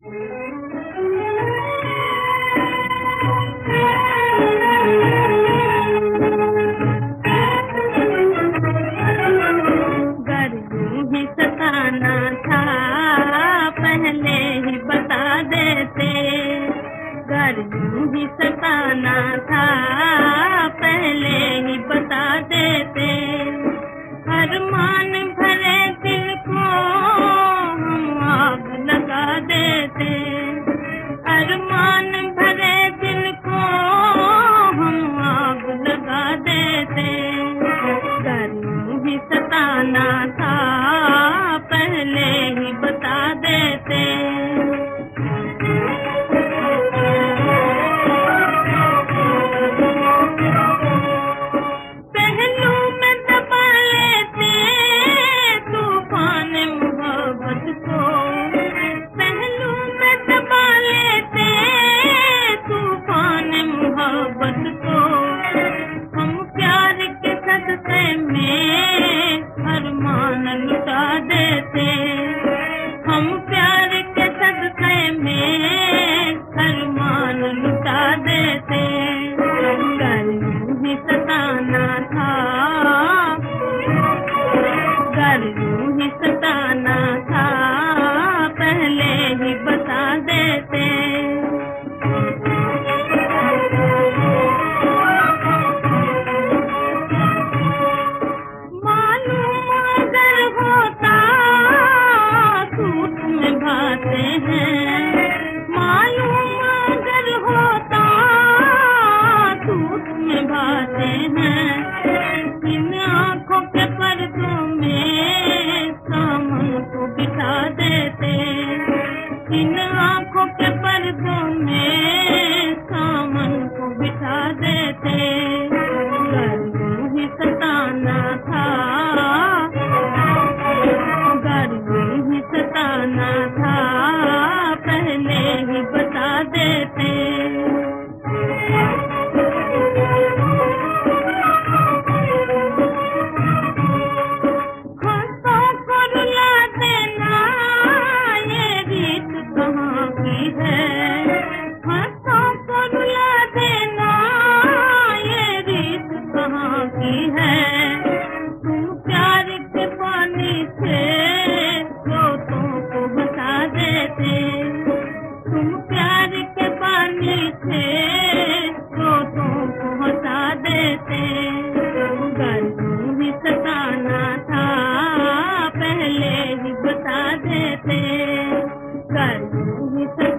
सताना था पहले ही बता देते, गर यूं ही सताना था पहले ही बता देते। अरमान भरे दिल को हम आग लगा देते, अरमान भरे दिल को हम आग लगा देते। गर यूं ही सताना था पहले ही बता देते। पहलू में दबा लेते तूफान मोहब्बत को, पहलू में दबा लेते तूफान मोहब्बत को। हम प्यार के सदक़े में अरमान लुटा देते, हम प्यार के सदक़े में अरमान लुटा देते। गर यूं ही सताना था, गर यूं ही सताना था पहले ही बता देते। मालूम अगर होता सूत में भाते हैं, इन आँखों के पर्दों में सामन को बिठा देते, इन आँखों के पर्दों में सामन को बिठा देते। गर यूं ही सताना था, गर यूं ही सताना था पहले ही बता देते। खुशों को रुला देना ये रीत कहाँ की है, खुशों को रुला देना ये रीत कहाँ की है। तुम प्यार के पानी से रोतों को बता देते, तुम प्यार के पानी से रोतों को हटा देते। गर यूं ही सताना था पहले ही बता देते, गर यूं ही